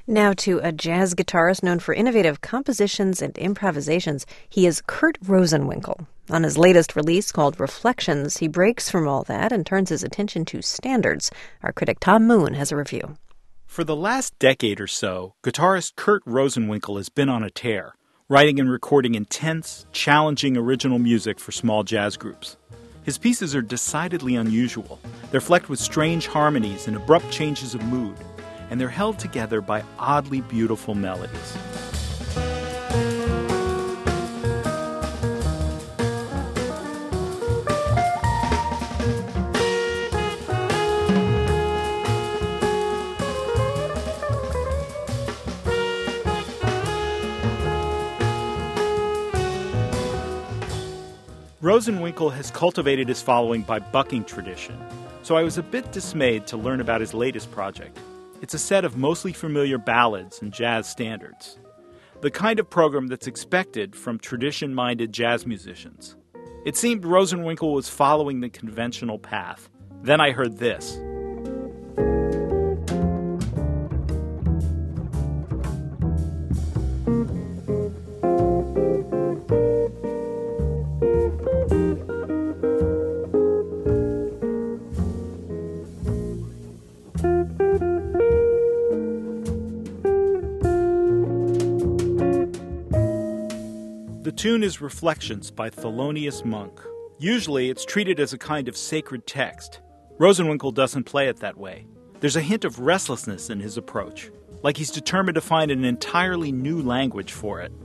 Now to a jazz guitarist known for innovative compositions and improvisations. He is Kurt Rosenwinkel. On his latest release called Reflections, he breaks from all that and turns his attention to standards. Our critic Tom Moon has a review. For the last decade or so, guitarist Kurt Rosenwinkel has been on a tear, writing and recording intense, challenging original music for small jazz groups. His pieces are decidedly unusual. They're flecked with strange harmonies and abrupt changes of mood, and they're held together by oddly beautiful melodies. Rosenwinkel has cultivated his following by bucking tradition, so I was a bit dismayed to learn about his latest project. It's a set of mostly familiar ballads and jazz standards, the kind of program that's expected from tradition-minded jazz musicians. It seemed Rosenwinkel was following the conventional path. Then I heard this. The tune is Reflections by Thelonious Monk. Usually it's treated as a kind of sacred text. Rosenwinkel doesn't play it that way. There's a hint of restlessness in his approach, like he's determined to find an entirely new language for it.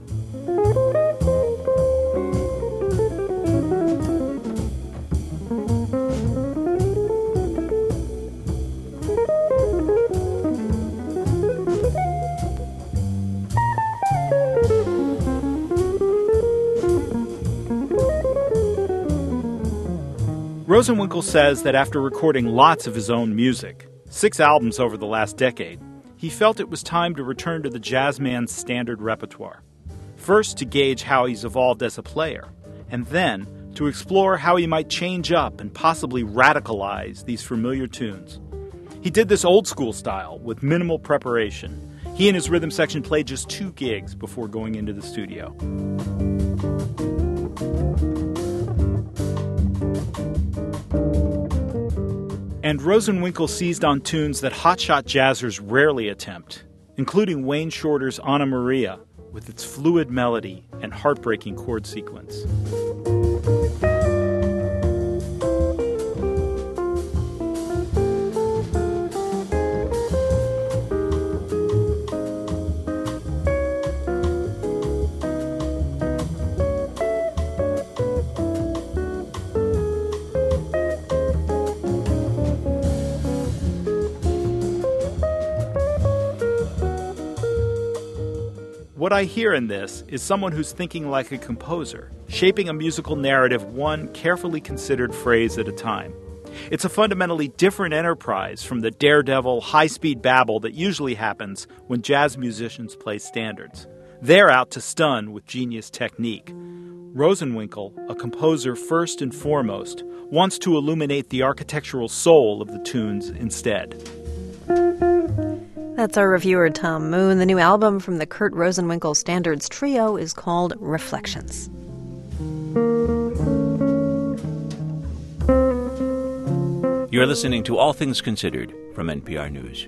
Rosenwinkel says that after recording lots of his own music, 6 albums over the last decade, he felt it was time to return to the jazzman's standard repertoire. First, to gauge how he's evolved as a player, and then to explore how he might change up and possibly radicalize these familiar tunes. He did this old-school style with minimal preparation. He and his rhythm section played just 2 gigs before going into the studio. And Rosenwinkel seized on tunes that hotshot jazzers rarely attempt, including Wayne Shorter's Anna Maria, with its fluid melody and heartbreaking chord sequence. What I hear in this is someone who's thinking like a composer, shaping a musical narrative one carefully considered phrase at a time. It's a fundamentally different enterprise from the daredevil, high-speed babble that usually happens when jazz musicians play standards. They're out to stun with genius technique. Rosenwinkel, a composer first and foremost, wants to illuminate the architectural soul of the tunes instead. That's our reviewer Tom Moon. The new album from the Kurt Rosenwinkel Standards Trio is called Reflections. You're listening to All Things Considered from NPR News.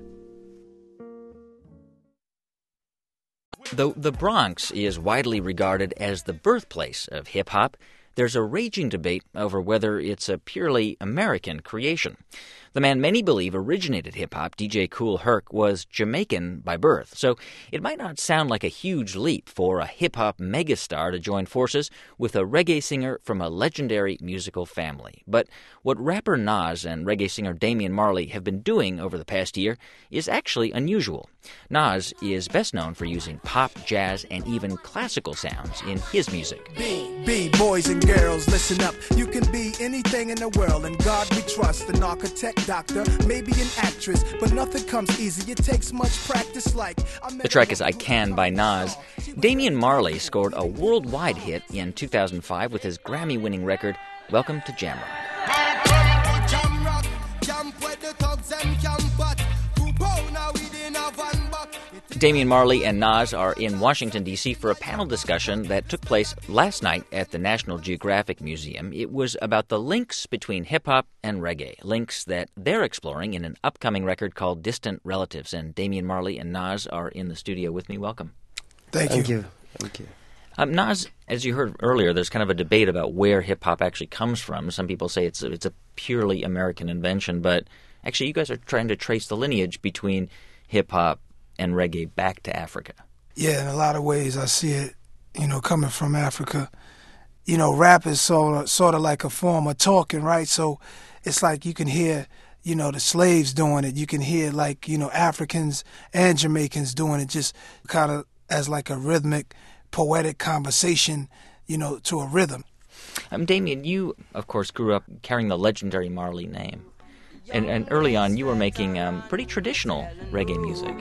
Though the Bronx is widely regarded as the birthplace of hip-hop, there's a raging debate over whether it's a purely American creation. The man many believe originated hip-hop, DJ Kool Herc, was Jamaican by birth, so it might not sound like a huge leap for a hip-hop megastar to join forces with a reggae singer from a legendary musical family. But what rapper Nas and reggae singer Damian Marley have been doing over the past year is actually unusual. Nas is best known for using pop, jazz, and even classical sounds in his music. Be boys and girls, listen up. You can be anything in the world, and God we trust. An architect, doctor, maybe an actress, but nothing comes easy. It takes much practice. The track is I Can by Nas. Damian Marley scored a worldwide hit in 2005 with his Grammy-winning record, Welcome to Jamrock. Damian Marley and Nas are in Washington, D.C. for a panel discussion that took place last night at the National Geographic Museum. It was about the links between hip-hop and reggae, links that they're exploring in an upcoming record called Distant Relatives. And Damian Marley and Nas are in the studio with me. Welcome. Thank you. Nas, as you heard earlier, there's kind of a debate about where hip-hop actually comes from. Some people say it's a purely American invention, but actually you guys are trying to trace the lineage between hip-hop and reggae back to Africa. Yeah, in a lot of ways I see it, coming from Africa. Rap is sort of like a form of talking, right? So it's like you can hear, the slaves doing it. You can hear Africans and Jamaicans doing it just kind of as like a rhythmic, poetic conversation, to a rhythm. Damian, you, of course, grew up carrying the legendary Marley name. And early on, you were making pretty traditional reggae music.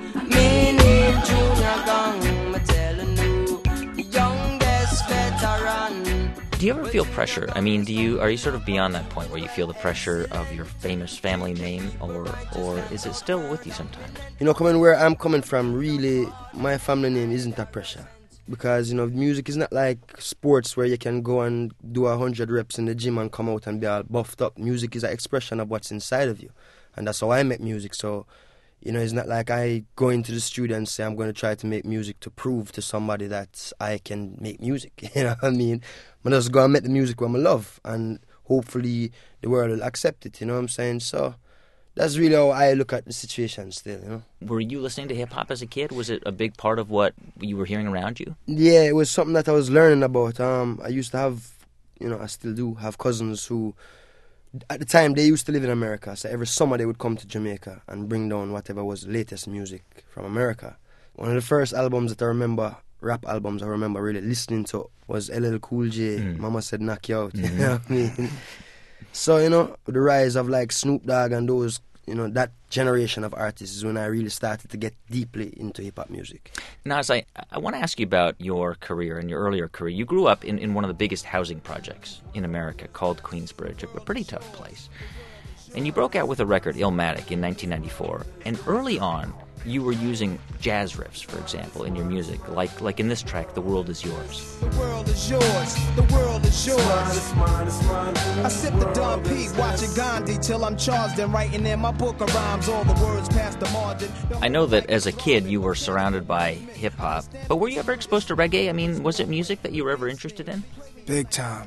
Do you ever feel pressure? I mean, are you sort of beyond that point where you feel the pressure of your famous family name, or is it still with you sometimes? Coming where I'm coming from, really, my family name isn't a pressure. Because, music is not like sports where you can go and do 100 reps in the gym and come out and be all buffed up. Music is an expression of what's inside of you. And that's how I make music. So, it's not like I go into the studio and say I'm going to try to make music to prove to somebody that I can make music. You know what I mean? I just go and make the music what I love. And hopefully the world will accept it, you know what I'm saying? So that's really how I look at the situation still, Were you listening to hip-hop as a kid? Was it a big part of what you were hearing around you? Yeah, it was something that I was learning about. I used to have, I still do have cousins who, at the time, they used to live in America. So every summer they would come to Jamaica and bring down whatever was the latest music from America. One of the first albums that I remember, rap albums I remember really listening to, was LL Cool J, Mama Said Knock You Out, you know what I mean? So, the rise of like Snoop Dogg and those, that generation of artists is when I really started to get deeply into hip-hop music. Nas, I want to ask you about your career and your earlier career. You grew up in one of the biggest housing projects in America called Queensbridge, a pretty tough place. And you broke out with a record, Illmatic, in 1994. And early on, you were using jazz riffs, for example, in your music, like in this track, The World Is Yours. The world is yours, the world is yours. It's mine, it's mine. I sip the Don P, watching Gandhi till I'm charged and writing in my book of rhymes, all the words past the margin. I know that as a kid you were surrounded by hip-hop, but were you ever exposed to reggae? I mean, was it music that you were ever interested in? Big time.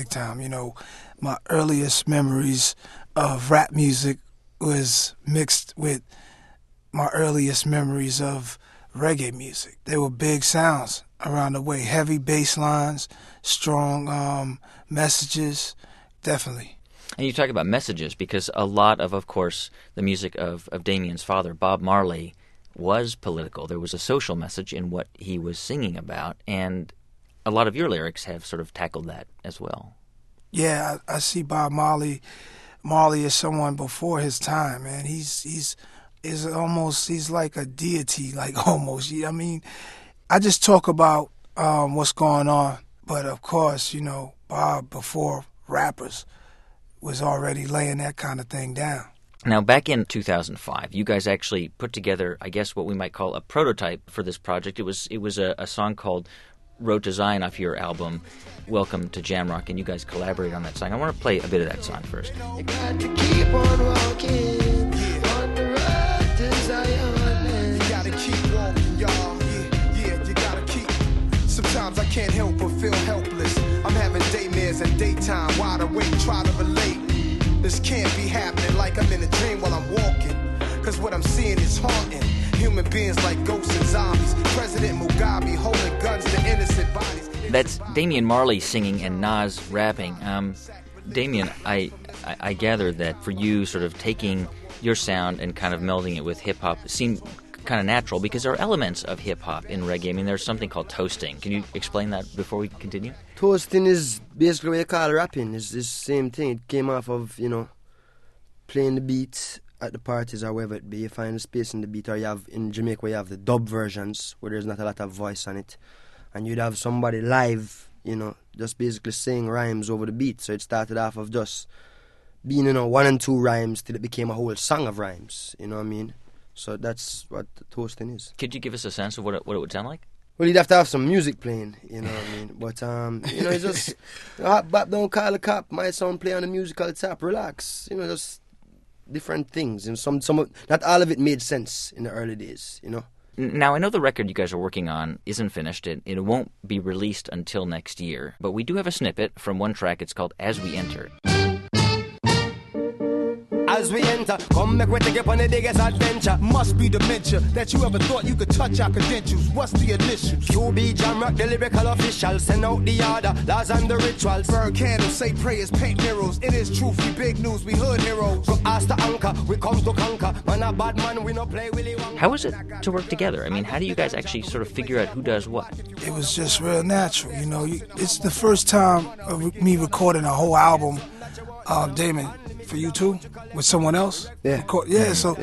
My earliest memories of rap music was mixed with my earliest memories of reggae music. They were big sounds around the way, heavy bass lines, strong messages, definitely. And you talk about messages because a lot of course, the music of Damian's father, Bob Marley, was political. There was a social message in what he was singing about, and a lot of your lyrics have sort of tackled that as well. Yeah, I see Bob Marley as someone before his time, man. He's like a deity, like almost. I mean, I just talk about what's going on, but of course, Bob, before rappers, was already laying that kind of thing down. Now, back in 2005, you guys actually put together, I guess, what we might call a prototype for this project. It was a song called Road to Zion off your album, Welcome to Jamrock, and you guys collaborated on that song. I want to play a bit of that song first. You got to keep on walking on the road to Zion. You gotta keep walking, y'all. Yeah, you gotta keep. Sometimes I can't help but feel helpless. I'm having daymares and daytime, wide awake, try to relate. This can't be happening like I'm in a dream while I'm walking. Cause what I'm seeing is haunting. Human beings like ghosts and zombies. President Mugabe holding guns to innocent bodies. That's Damian Marley singing and Nas rapping. Damian, I gather that for you, sort of taking your sound and kind of melding it with hip-hop seemed kind of natural because there are elements of hip-hop in reggae. I mean, there's something called toasting. Can you explain that before we continue? Toasting is basically what you call rapping. It's the same thing. It came off of, playing the beats at the parties or wherever it be. You find a space in the beat, or you have in Jamaica where you have the dub versions where there's not a lot of voice on it. And you'd have somebody live, just basically saying rhymes over the beat. So it started off of just being, 1 and 2 rhymes till it became a whole song of rhymes. You know what I mean? So that's what the toasting is. Could you give us a sense of what it would sound like? Well, you'd have to have some music playing, you know what I mean? But, it's just, hot bop, don't call the cop, my son play on the musical tap, relax. Just different things. And some not all of it made sense in the early days, Now, I know the record you guys are working on isn't finished. It won't be released until next year. But we do have a snippet from one track. It's called As We Enter. As we enter, come make we take up on the biggest adventure. Must be dementia that you ever thought you could touch our credentials. What's the initials? QB Jamrock, the lyrical official. Send out the order, laws and the rituals. Burn candles, say prayers, paint murals. It is truth, we big news, we hood heroes. Go ask the anchor, we come to conquer. Man a bad man, we no play Willy Wonka. How is it to work together? I mean, how do you guys actually sort of figure out who does what? It was just real natural, It's the first time of me recording a whole album, Damon, for you too, with someone else. So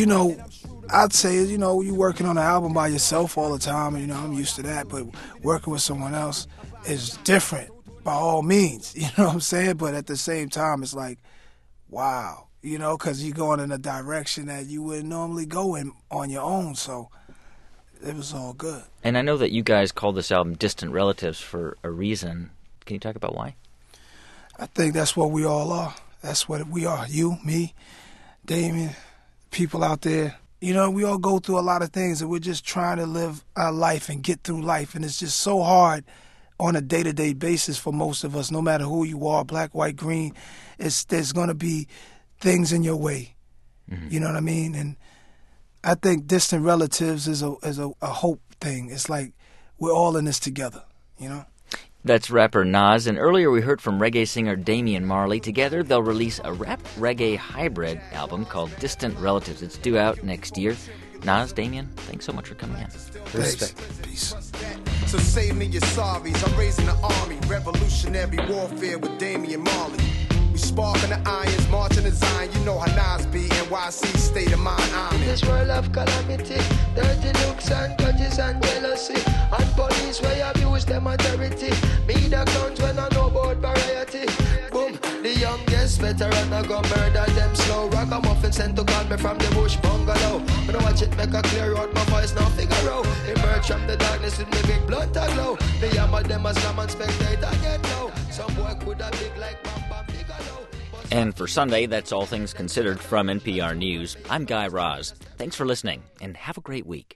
I'd say you working on an album by yourself all the time, and I'm used to that, but working with someone else is different by all means, you know what I'm saying? But at the same time, it's like, wow, because you're going in a direction that you wouldn't normally go in on your own, so it was all good. And I know that you guys call this album Distant Relatives for a reason. Can you talk about why? I think that's what we all are. That's what we are. You, me, Damien, people out there. We all go through a lot of things, and we're just trying to live our life and get through life. And it's just so hard on a day-to-day basis for most of us, no matter who you are, black, white, green. There's going to be things in your way. Mm-hmm. You know what I mean? And I think Distant Relatives is a hope thing. It's like we're all in this together, That's rapper Nas, and earlier we heard from reggae singer Damian Marley. Together, they'll release a rap-reggae hybrid album called Distant Relatives. It's due out next year. Nas, Damian, thanks so much for coming in. Respect. Peace. So save me your sorries. I'm raising the army. Revolutionary warfare with Damian Marley. We sparking the irons, marching the Zion. You know how Nas be, NYC, state of mind, army. In this world of calamity, dirty looks and grudges and jealousy, and police where abuse them authority. Me the clowns when I know about variety. Boom, the youngest veteran I go murder them slow. Ragamuffin sent to call me from the bush bungalow. When I watch it make a clear out, my voice now figure out. Emerge from the darkness with me big blood to glow. Me hammer them as slam and spectator get low. Some boy could have big like Bam Bam Bigelow. And for Sunday, that's All Things Considered from NPR News. I'm Guy Raz. Thanks for listening, and have a great week.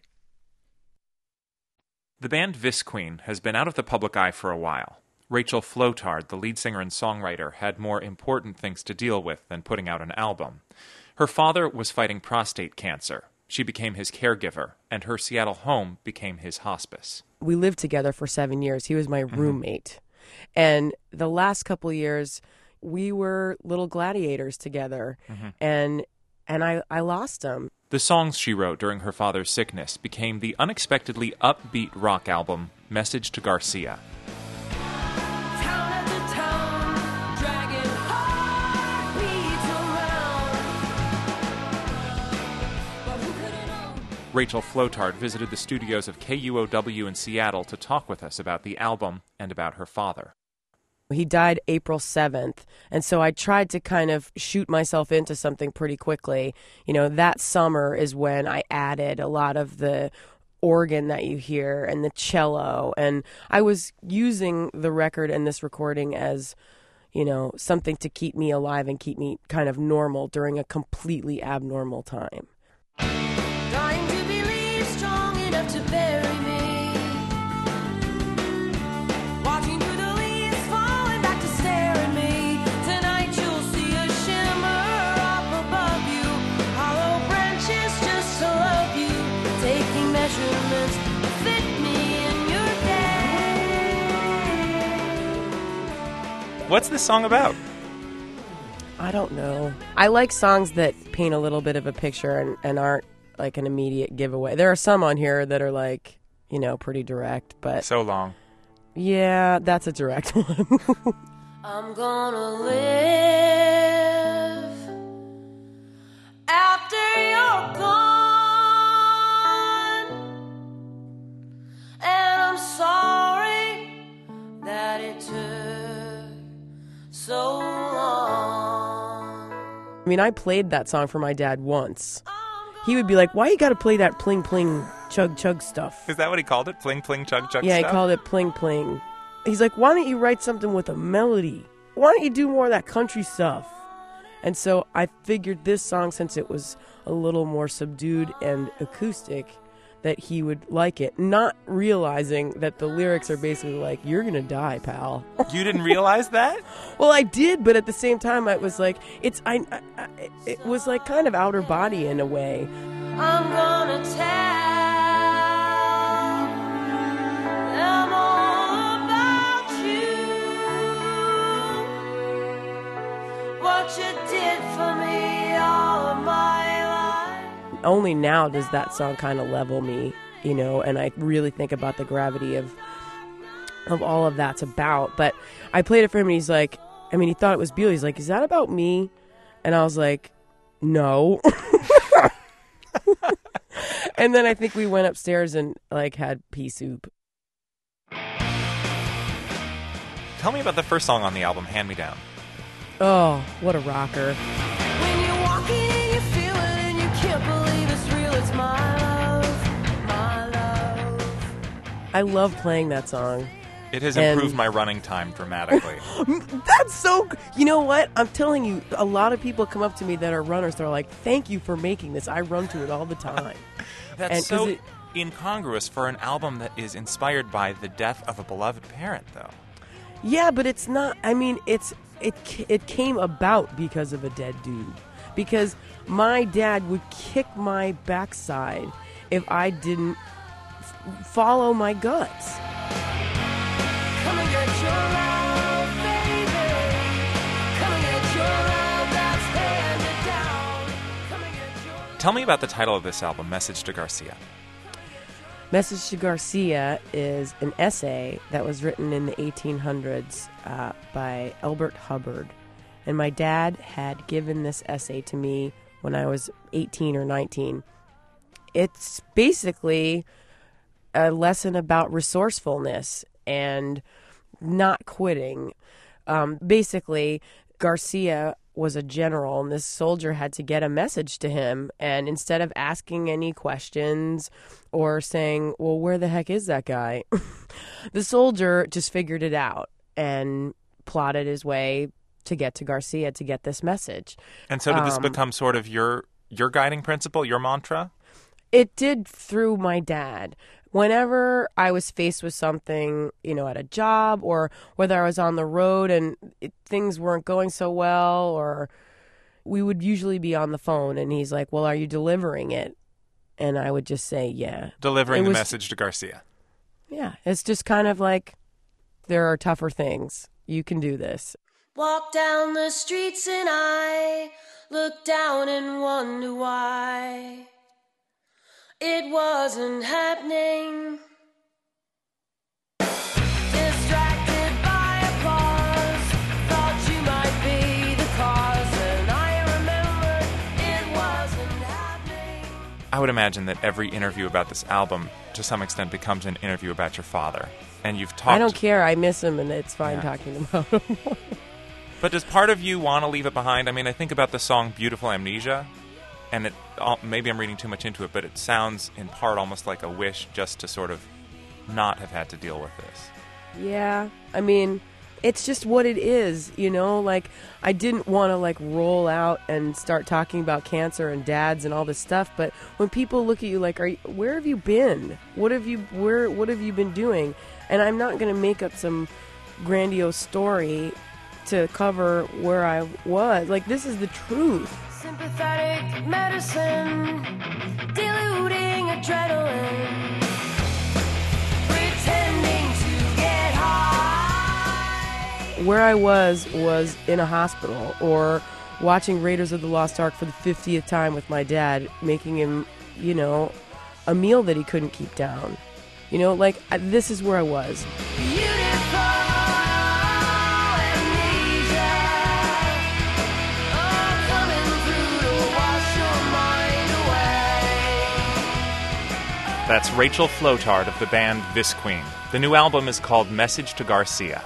The band Visqueen has been out of the public eye for a while. Rachel Flotard, the lead singer and songwriter, had more important things to deal with than putting out an album. Her father was fighting prostate cancer. She became his caregiver, and her Seattle home became his hospice. We lived together for 7 years. He was my roommate. And the last couple of years, we were little gladiators together. And I lost him. The songs she wrote during her father's sickness became the unexpectedly upbeat rock album, Message to Garcia. Rachel Flotard visited the studios of KUOW in Seattle to talk with us about the album and about her father. He died April 7th, and so I tried to kind of shoot myself into something pretty quickly. That summer is when I added a lot of the organ that you hear and the cello, and I was using the record and this recording as, something to keep me alive and keep me kind of normal during a completely abnormal time. Dying to believe, strong enough to bury me. Watching through the leaves, falling back to stare at me. Tonight you'll see a shimmer up above you. Hollow branches just to love you. Taking measurements to fit me in your day. What's this song about? I don't know. I like songs that paint a little bit of a picture and aren't like an immediate giveaway. There are some on here that are like, pretty direct, but... So Long. Yeah, that's a direct one. I'm gonna live after you're gone, and I'm sorry that it took so long. I mean, I played that song for my dad once. he would be like, why you got to play that pling pling chug chug stuff? Is that what he called it? Pling, pling, chug, chug Yeah, stuff? he called it pling pling. He's like, why don't you write something with a melody? Why don't you do more of that country stuff? And so I figured this song, since it was a little more subdued and acoustic, that he would like it, not realizing that the lyrics are basically like, you're gonna die, pal. You didn't realize that? Well, I did, but at the same time, I was like, it was like kind of outer body in a way. I'm gonna tell them all about you, what you did for me all of my life. Only now does that song kind of level me, you know, and I really think about the gravity of all of that's about. But I played it for him, and he's like, I mean, he thought it was beautiful. He's like, is that about me? And I was like, no. And then I think we went upstairs and like had pea soup. Tell me about the first song on the album, Hand Me Down. Oh, what a rocker. When you're walking, you feel it, and you can't believe it's real. It's my love, my love. I love playing that song. It has And- improved my running time dramatically. That's so... You know what? I'm telling you, a lot of people come up to me that are runners. They're like, thank you for making this. I run to it all the time. That's And 'cause so it- incongruous for an album that is inspired by the death of a beloved parent, though. Yeah, but it's not... I mean, it came about because of a dead dude. Because my dad would kick my backside if I didn't follow my guts. Come and get your love, baby. Come and get your love that's handed down. Come and get your love. Tell me about the title of this album, Message to Garcia. Message to Garcia is an essay that was written in the 1800s by Elbert Hubbard. And my dad had given this essay to me when I was 18 or 19. It's basically a lesson about resourcefulness and not quitting. Basically, Garcia was a general, and this soldier had to get a message to him. And instead of asking any questions or saying, well, where the heck is that guy? The soldier just figured it out and plotted his way to get to Garcia to get this message. And so did this become sort of your guiding principle, your mantra? It did through my dad. Whenever I was faced with something, you know, at a job, or whether I was on the road and things weren't going so well, or we would usually be on the phone and he's like, well, are you delivering it? And I would just say, yeah. Delivering the was- message to Garcia. Yeah, it's just kind of like, there are tougher things. You can do this. Walk down the streets and I look down and wonder why it wasn't happening. Distracted by applause, thought you might be the cause, and I remembered it wasn't happening. I would imagine that every interview about this album, to some extent, becomes an interview about your father. And you've talked... I don't care. I miss him, and it's fine Yeah. talking about him. But does part of you want to leave it behind? I mean, I think about the song Beautiful Amnesia, and maybe I'm reading too much into it, but it sounds in part almost like a wish just to sort of not have had to deal with this. Yeah, I mean, it's just what it is, you know? Like, I didn't want to, like, roll out and start talking about cancer and dads and all this stuff, but when people look at you like, where have you been? What have you been doing? And I'm not going to make up some grandiose story to cover where I was. Like, this is the truth. Sympathetic medicine, diluting adrenaline, pretending to get high. Where I was in a hospital, or watching Raiders of the Lost Ark for the 50th time with my dad, making him, you know, a meal that he couldn't keep down. You know, like, this is where I was. Beautiful amnesia, oh, coming through to wash your mind away. That's Rachel Flotard of the band This Queen. The new album is called Message to Garcia.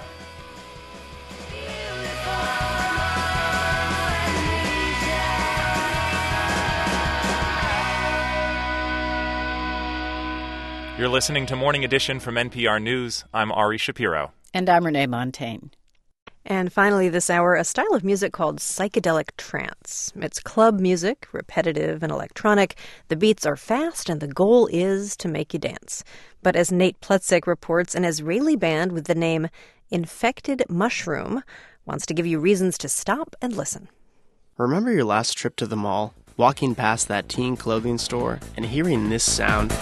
You're listening to Morning Edition from NPR News. I'm Ari Shapiro. And I'm Renee Montaigne. And finally this hour, a style of music called psychedelic trance. It's club music, repetitive and electronic. The beats are fast and the goal is to make you dance. But as Nate Plutzik reports, an Israeli band with the name Infected Mushroom wants to give you reasons to stop and listen. Remember your last trip to the mall, walking past that teen clothing store and hearing this sound?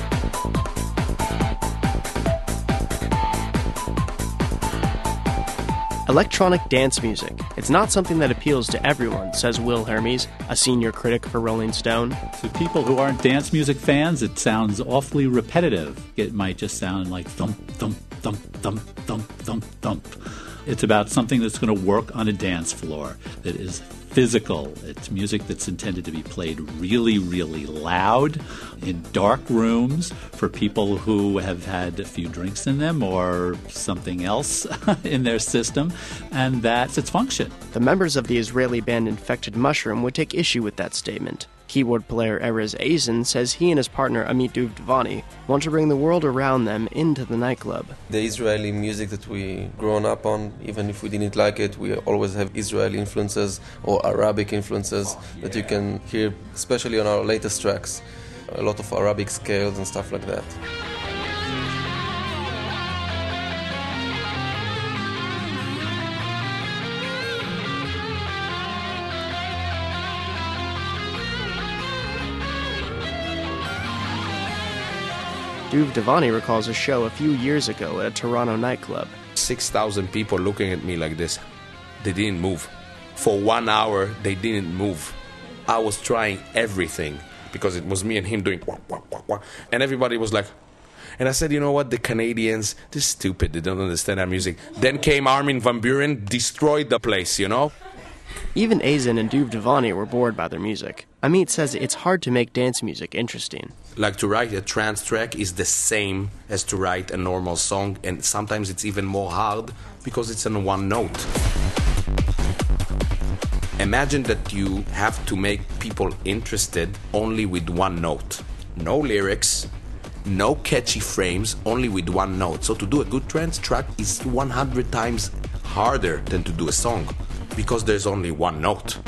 Electronic dance music. It's not something that appeals to everyone, says Will Hermes, a senior critic for Rolling Stone. To people who aren't dance music fans, it sounds awfully repetitive. It might just sound like thump, thump, thump, thump, thump, thump, thump. It's about something that's going to work on a dance floor, that is physical. It's music that's intended to be played really, really loud in dark rooms for people who have had a few drinks in them or something else in their system, and that's its function. The members of the Israeli band Infected Mushroom would take issue with that statement. Keyboard player Erez Eisen says he and his partner Amit Duvdevani want to bring the world around them into the nightclub. The Israeli music that we grown up on, even if we didn't like it, we always have Israeli influences or Arabic influences that you can hear, especially on our latest tracks. A lot of Arabic scales and stuff like that. Duvdevani recalls a show a few years ago at a Toronto nightclub. 6,000 people looking at me like this. They didn't move. For 1 hour, they didn't move. I was trying everything because it was me and him doing wah, wah, wah, wah. And everybody was like, and I said, you know what, the Canadians, they're stupid, they don't understand our music. Then came Armin van Buuren, destroyed the place, you know? Even Eisen and Duvdevani were bored by their music. Amit says it's hard to make dance music interesting. Like to write a trance track is the same as to write a normal song, and sometimes it's even more hard because it's on one note. Imagine that you have to make people interested only with one note. No lyrics, no catchy frames, only with one note. So to do a good trance track is 100 times harder than to do a song because there's only one note.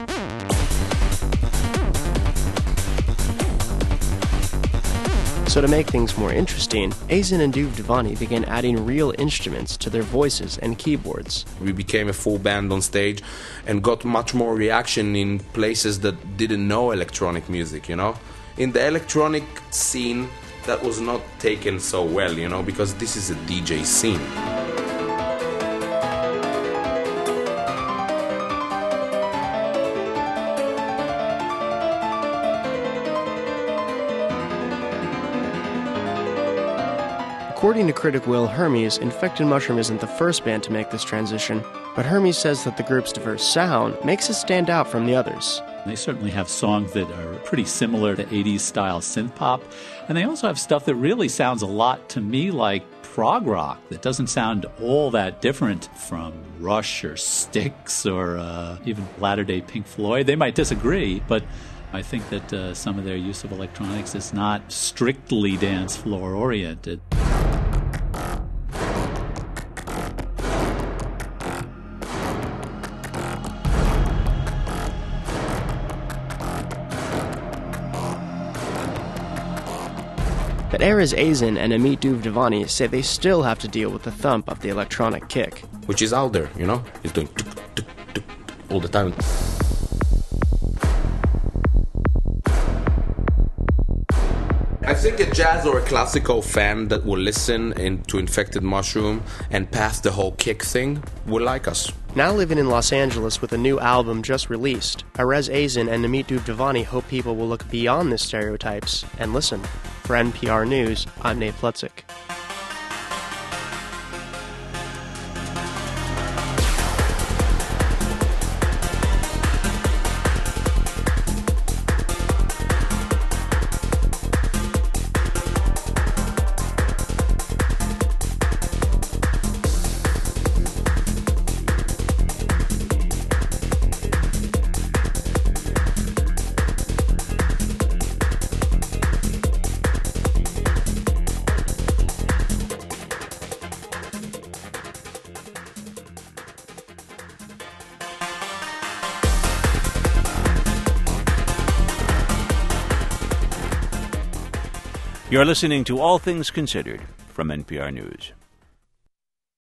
So to make things more interesting, Eisen and Duvdevani began adding real instruments to their voices and keyboards. We became a full band on stage and got much more reaction in places that didn't know electronic music, you know? In the electronic scene, that was not taken so well, you know, because this is a DJ scene. According to critic Will Hermes, Infected Mushroom isn't the first band to make this transition, but Hermes says that the group's diverse sound makes it stand out from the others. They certainly have songs that are pretty similar to 80s style synth pop, and they also have stuff that really sounds a lot to me like prog rock that doesn't sound all that different from Rush or Styx or even latter-day Pink Floyd. They might disagree, but I think that some of their use of electronics is not strictly dance floor oriented. But Erez Eisen and Amit Duvdevani say they still have to deal with the thump of the electronic kick. Which is out there, you know? It's doing tuk, tuk, tuk, all the time. I think a jazz or a classical fan that will listen to Infected Mushroom and pass the whole kick thing will like us. Now living in Los Angeles with a new album just released, Erez Eisen and Amit Duvdevani hope people will look beyond the stereotypes and listen. For NPR News, I'm Nate Plutzik. You're listening to All Things Considered from NPR News.